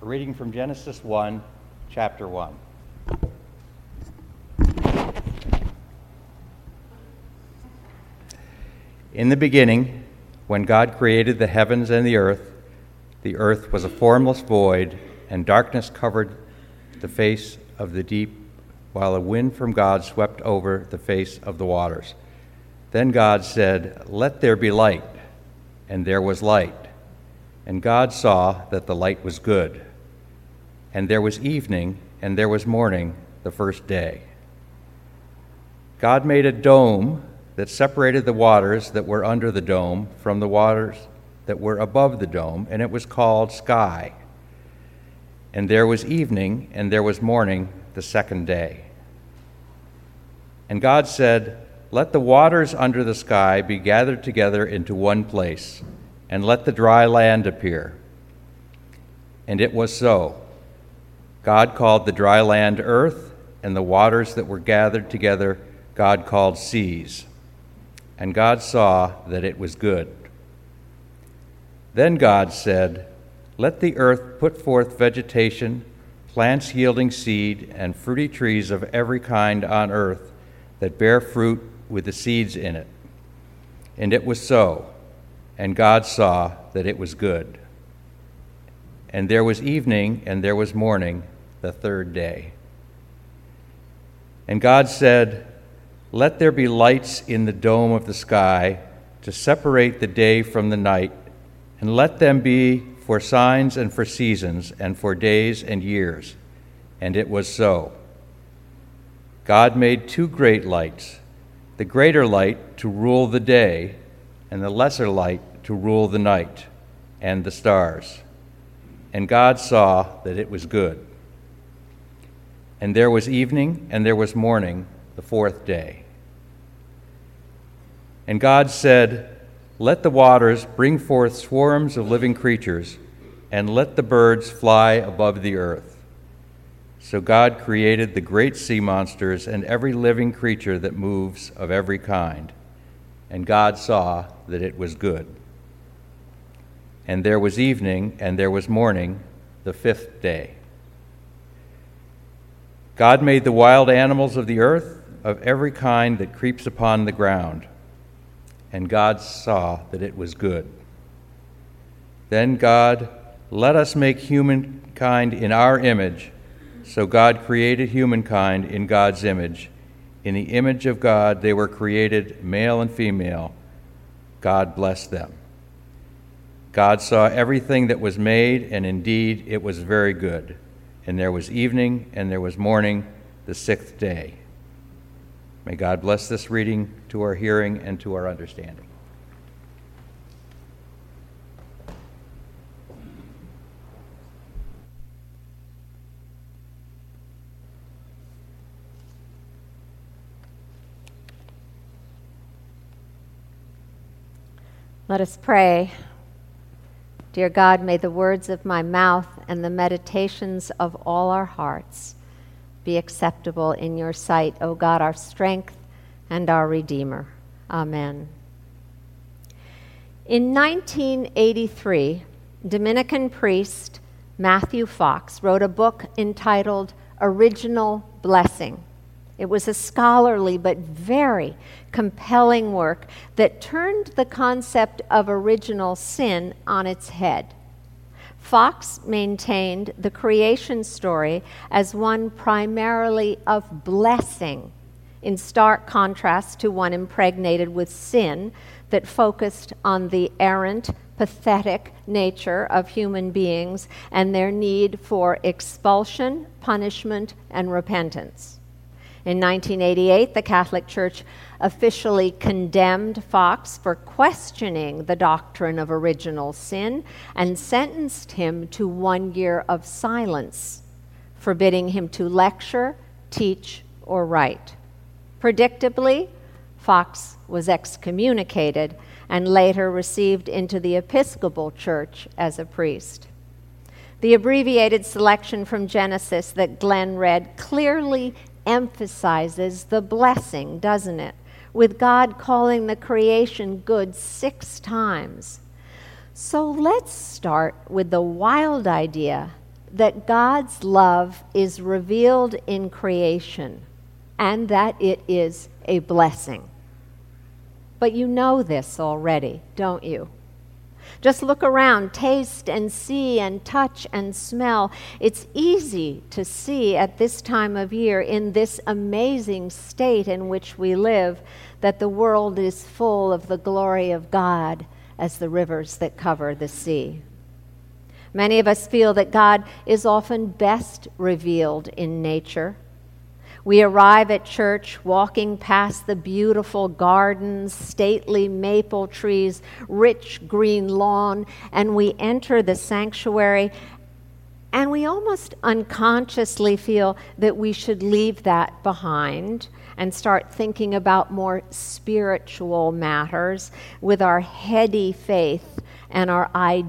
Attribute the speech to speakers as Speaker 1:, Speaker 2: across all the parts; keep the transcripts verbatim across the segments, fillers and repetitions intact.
Speaker 1: A reading from Genesis one, chapter one. In the beginning, when God created the heavens and the earth, the earth was a formless void, and darkness covered the face of the deep, while a wind from God swept over the face of the waters. Then God said, "Let there be light," and there was light. And God saw that the light was good. And there was evening, and there was morning, the first day. God made a dome that separated the waters that were under the dome from the waters that were above the dome, and it was called sky. And there was evening, and there was morning, the second day. And God said, "Let the waters under the sky be gathered together into one place, and let the dry land appear." And it was so. God called the dry land earth, and the waters that were gathered together God called seas. And God saw that it was good. Then God said, "Let the earth put forth vegetation, plants yielding seed, and fruity trees of every kind on earth that bear fruit with the seeds in it." And it was so. And God saw that it was good. And there was evening, and there was morning, the third day. And God said, "Let there be lights in the dome of the sky to separate the day from the night, and let them be for signs and for seasons and for days and years." And it was so. God made two great lights, the greater light to rule the day, and the lesser light to rule the night, and the stars. And God saw that it was good. And there was evening, and there was morning, the fourth day. And God said, "Let the waters bring forth swarms of living creatures, and let the birds fly above the earth." So God created the great sea monsters and every living creature that moves of every kind. And God saw that it was good. And there was evening, and there was morning, the fifth day. God made the wild animals of the earth, of every kind that creeps upon the ground. And God saw that it was good. Then God, "Let us make humankind in our image." So God created humankind in God's image. In the image of God they were created, male and female. God blessed them. God saw everything that was made, and indeed it was very good. And there was evening, and there was morning, the sixth day. May God bless this reading to our hearing and to our understanding.
Speaker 2: Let us pray. Dear God, may the words of my mouth and the meditations of all our hearts be acceptable in your sight, O God, our strength and our Redeemer. Amen. In nineteen eighty-three, Dominican priest Matthew Fox wrote a book entitled Original Blessing. It was a scholarly but very compelling work that turned the concept of original sin on its head. Fox maintained the creation story as one primarily of blessing, in stark contrast to one impregnated with sin that focused on the errant, pathetic nature of human beings and their need for expulsion, punishment, and repentance. In nineteen eighty-eight, the Catholic Church officially condemned Fox for questioning the doctrine of original sin and sentenced him to one year of silence, forbidding him to lecture, teach, or write. Predictably, Fox was excommunicated and later received into the Episcopal Church as a priest. The abbreviated selection from Genesis that Glenn read clearly emphasizes the blessing, doesn't it? With God calling the creation good six times. So let's start with the wild idea that God's love is revealed in creation and that it is a blessing. But you know this already, don't you? Just look around, taste and see and touch and smell. It's easy to see at this time of year, in this amazing state in which we live, that the world is full of the glory of God as the rivers that cover the sea. Many of us feel that God is often best revealed in nature. We arrive at church walking past the beautiful gardens, stately maple trees, rich green lawn, and we enter the sanctuary, and we almost unconsciously feel that we should leave that behind and start thinking about more spiritual matters with our heady faith and our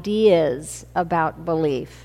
Speaker 2: ideas about belief.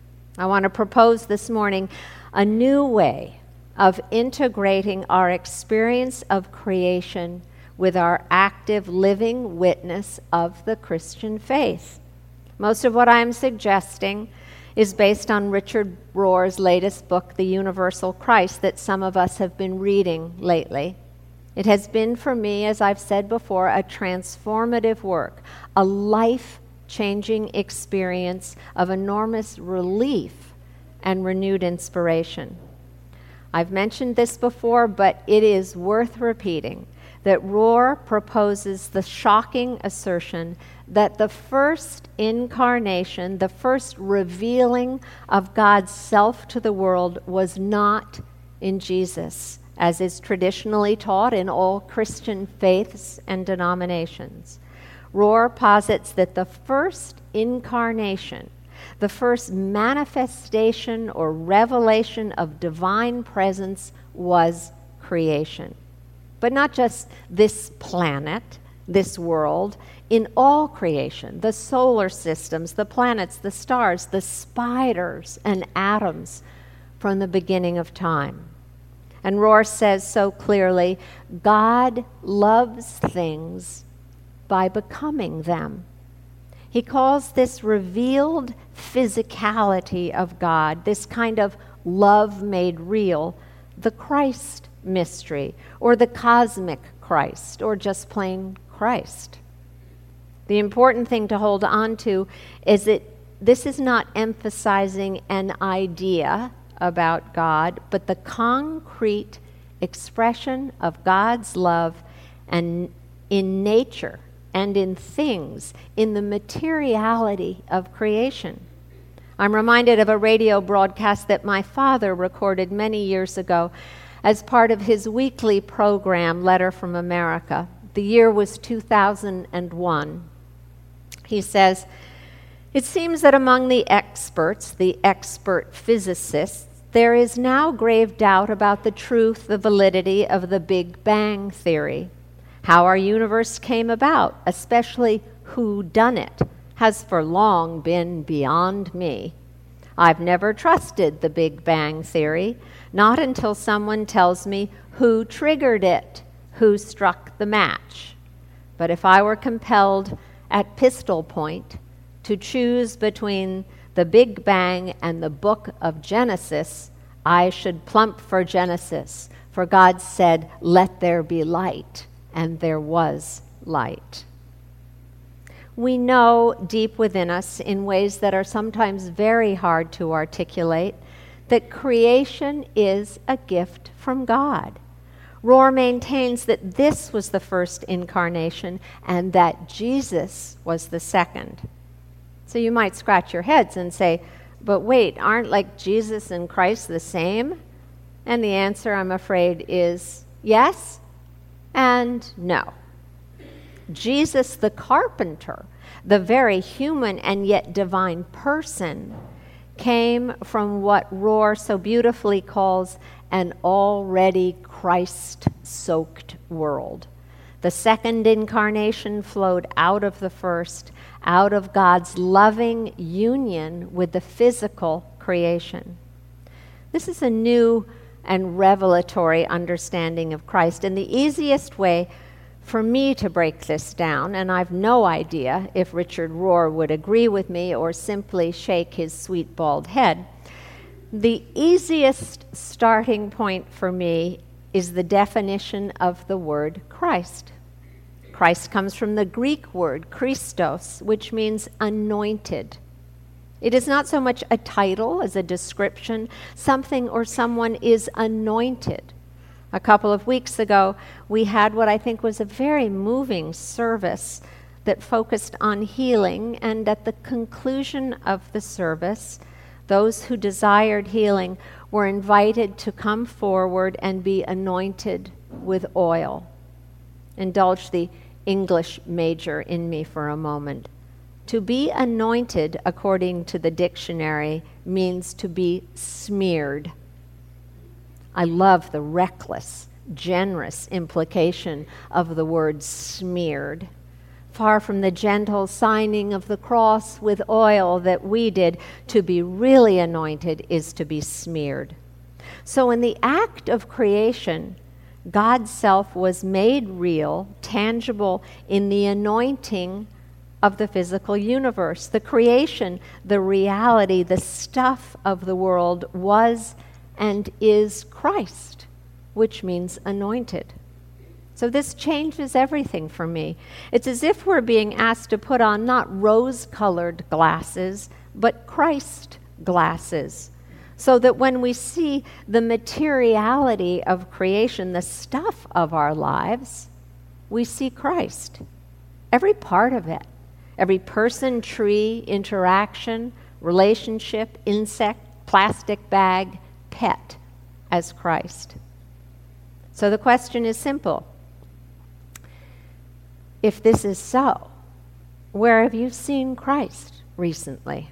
Speaker 2: I want to propose this morning a new way of integrating our experience of creation with our active living witness of the Christian faith. Most of what I'm suggesting is based on Richard Rohr's latest book, The Universal Christ, that some of us have been reading lately. It has been for me, as I've said before, a transformative work, a life-changing experience of enormous relief and renewed inspiration. I've mentioned this before, but it is worth repeating that Rohr proposes the shocking assertion that the first incarnation, the first revealing of God's self to the world, was not in Jesus, as is traditionally taught in all Christian faiths and denominations. Rohr posits that the first incarnation, the first manifestation or revelation of divine presence, was creation. But not just this planet, this world, in all creation, the solar systems, the planets, the stars, the spiders and atoms from the beginning of time. And Rohr says so clearly, God loves things by becoming them. He calls this revealed physicality of God, this kind of love made real, the Christ mystery, or the cosmic Christ, or just plain Christ. The important thing to hold on to is that this is not emphasizing an idea about God, but the concrete expression of God's love and in nature and in things, in the materiality of creation. I'm reminded of a radio broadcast that my father recorded many years ago as part of his weekly program, Letter from America. The year was two thousand one. He says, "It seems that among the experts, the expert physicists, there is now grave doubt about the truth, the validity of the Big Bang theory. How our universe came about, especially who done it, has for long been beyond me. I've never trusted the Big Bang theory, not until someone tells me who triggered it, who struck the match. But if I were compelled at pistol point to choose between the Big Bang and the book of Genesis, I should plump for Genesis, for God said, 'Let there be light,' and there was light." We know deep within us, in ways that are sometimes very hard to articulate, that creation is a gift from God. Rohr maintains that this was the first incarnation and that Jesus was the second. So you might scratch your heads and say, but wait, aren't like Jesus and Christ the same? And the answer, I'm afraid, is yes and no. Jesus the carpenter, the very human and yet divine person, came from what Rohr so beautifully calls an already Christ-soaked world. The second incarnation flowed out of the first, out of God's loving union with the physical creation. This is a new and revelatory understanding of Christ, and the easiest way For me to break this down, and I've no idea if Richard Rohr would agree with me or simply shake his sweet bald head, the easiest starting point for me is the definition of the word Christ. Christ comes from the Greek word Christos, which means anointed. It is not so much a title as a description. Something or someone is anointed. A couple of weeks ago, we had what I think was a very moving service that focused on healing, and at the conclusion of the service, those who desired healing were invited to come forward and be anointed with oil. Indulge the English major in me for a moment. To be anointed, according to the dictionary, means to be smeared. I love the reckless, generous implication of the word smeared. Far from the gentle signing of the cross with oil that we did, to be really anointed is to be smeared. So in the act of creation, God's self was made real, tangible in the anointing of the physical universe. The creation, the reality, the stuff of the world was and is Christ, which means anointed. So this changes everything for me. It's as if we're being asked to put on not rose-colored glasses, but Christ glasses, so that when we see the materiality of creation, the stuff of our lives, we see Christ. Every part of it. Every person, tree, interaction, relationship, insect, plastic bag, pet, as Christ. So the question is simple. If this is so, where have you seen Christ recently?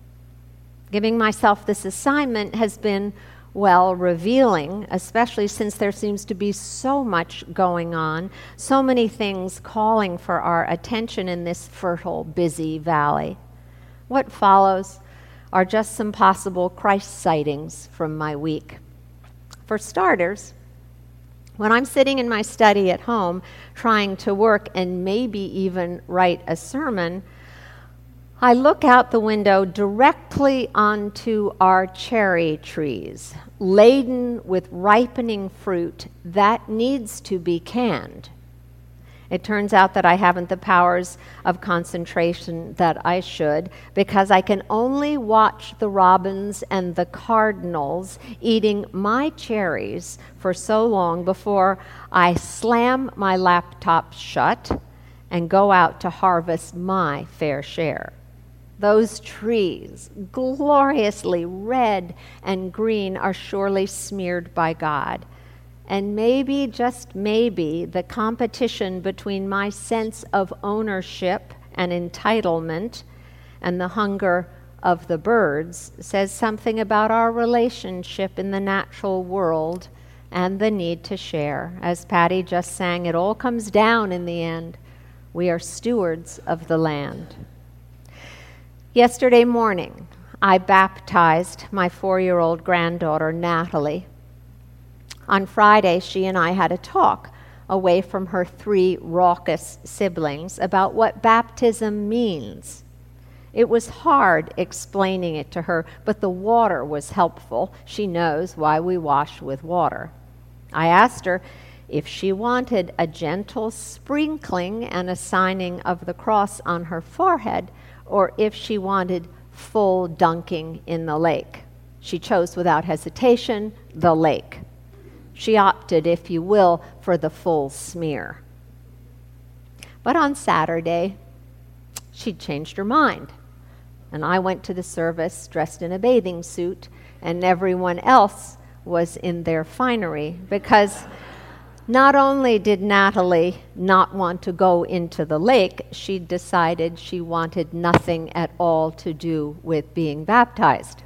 Speaker 2: Giving myself this assignment has been, well, revealing, especially since there seems to be so much going on, so many things calling for our attention in this fertile, busy valley. What follows are just some possible Christ sightings from my week. For starters, when I'm sitting in my study at home trying to work and maybe even write a sermon, I look out the window directly onto our cherry trees, laden with ripening fruit that needs to be canned. It turns out that I haven't the powers of concentration that I should, because I can only watch the robins and the cardinals eating my cherries for so long before I slam my laptop shut and go out to harvest my fair share. Those trees, gloriously red and green, are surely smeared by God. And maybe, just maybe, the competition between my sense of ownership and entitlement and the hunger of the birds says something about our relationship in the natural world and the need to share. As Patty just sang, it all comes down in the end. We are stewards of the land. Yesterday morning, I baptized my four-year-old granddaughter, Natalie. On Friday, she and I had a talk away from her three raucous siblings about what baptism means. It was hard explaining it to her, but the water was helpful. She knows why we wash with water. I asked her if she wanted a gentle sprinkling and a signing of the cross on her forehead, or if she wanted full dunking in the lake. She chose without hesitation the lake. She opted, if you will, for the full smear. But on Saturday, she'd changed her mind. And I went to the service dressed in a bathing suit, and everyone else was in their finery, because not only did Natalie not want to go into the lake, she decided she wanted nothing at all to do with being baptized.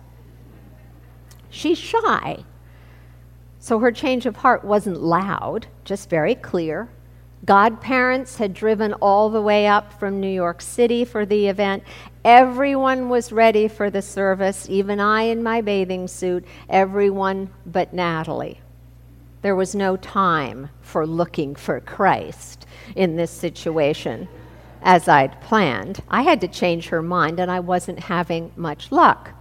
Speaker 2: She's shy. So her change of heart wasn't loud, just very clear. Godparents had driven all the way up from New York City for the event. Everyone was ready for the service, even I in my bathing suit, everyone but Natalie. There was no time for looking for Christ in this situation as I'd planned. I had to change her mind, and I wasn't having much luck.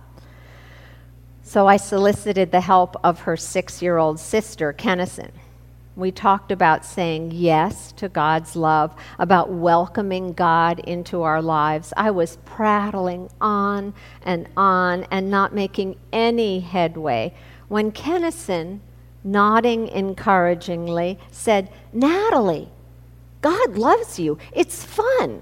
Speaker 2: So I solicited the help of her six-year-old sister, Kennison. We talked about saying yes to God's love, about welcoming God into our lives. I was prattling on and on and not making any headway when Kennison, nodding encouragingly, said, "Natalie, God loves you. It's fun."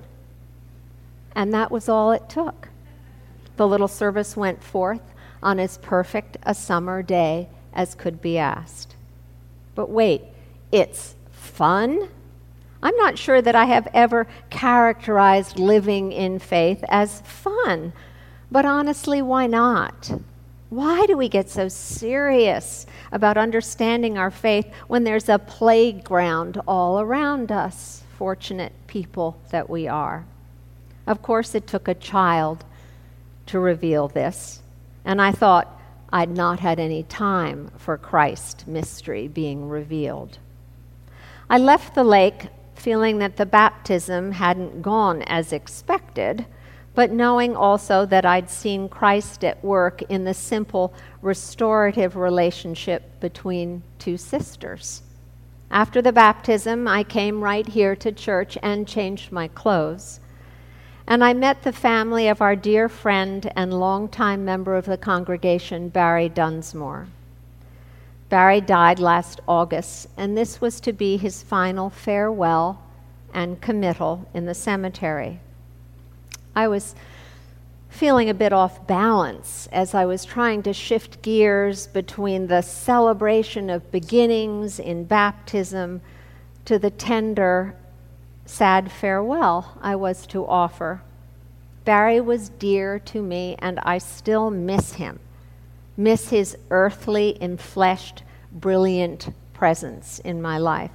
Speaker 2: And that was all it took. The little service went forth on as perfect a summer day as could be asked. But wait, it's fun? I'm not sure that I have ever characterized living in faith as fun. But honestly, why not? Why do we get so serious about understanding our faith when there's a playground all around us, fortunate people that we are? Of course, it took a child to reveal this, and I thought I'd not had any time for Christ mystery being revealed. I left the lake feeling that the baptism hadn't gone as expected, but knowing also that I'd seen Christ at work in the simple restorative relationship between two sisters. After the baptism, I came right here to church and changed my clothes. And I met the family of our dear friend and longtime member of the congregation, Barry Dunsmore. Barry died last August, and this was to be his final farewell and committal in the cemetery. I was feeling a bit off balance as I was trying to shift gears between the celebration of beginnings in baptism to the tender, sad farewell I was to offer. Barry was dear to me, and I still miss him, miss his earthly, enfleshed, brilliant presence in my life.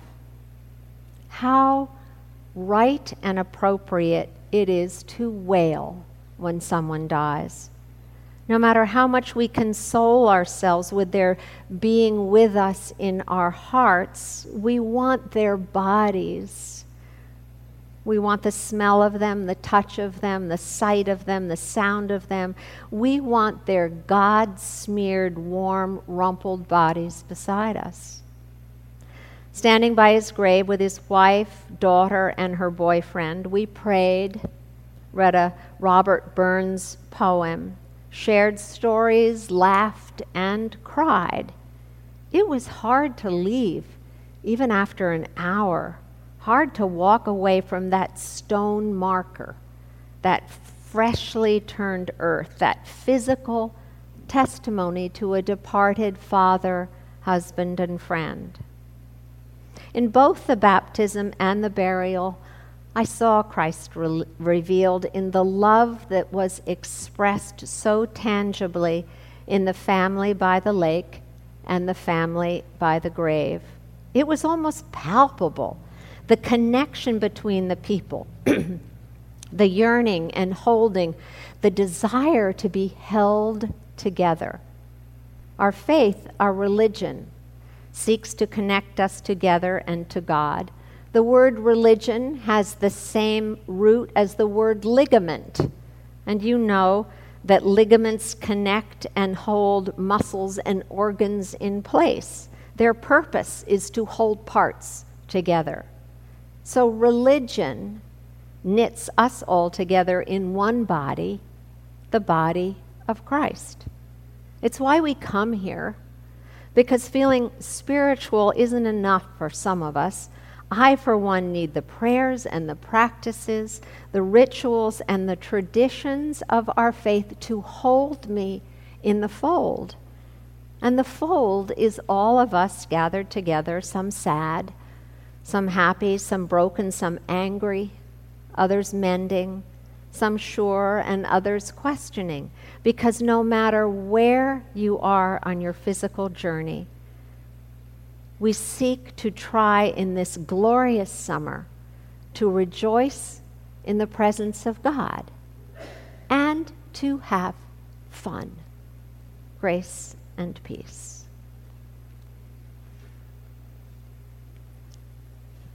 Speaker 2: How right and appropriate it is to wail when someone dies. No matter how much we console ourselves with their being with us in our hearts, we want their bodies. We want the smell of them, the touch of them, the sight of them, the sound of them. We want their God-smeared, warm, rumpled bodies beside us. Standing by his grave with his wife, daughter, and her boyfriend, we prayed, read a Robert Burns poem, shared stories, laughed, and cried. It was hard to leave, even after an hour. Hard to walk away from that stone marker, that freshly turned earth, that physical testimony to a departed father, husband, and friend. In both the baptism and the burial, I saw Christ re- revealed in the love that was expressed so tangibly in the family by the lake and the family by the grave. It was almost palpable, the connection between the people, the yearning and holding, the desire to be held together. Our faith, our religion, seeks to connect us together and to God. The word religion has the same root as the word ligament. And you know that ligaments connect and hold muscles and organs in place. Their purpose is to hold parts together. So religion knits us all together in one body, the body of Christ. It's why we come here, because feeling spiritual isn't enough for some of us. I, for one, need the prayers and the practices, the rituals and the traditions of our faith to hold me in the fold. And the fold is all of us gathered together, some sad, some happy, some broken, some angry, others mending, some sure and others questioning. Because no matter where you are on your physical journey, we seek to try in this glorious summer to rejoice in the presence of God and to have fun. Grace and peace.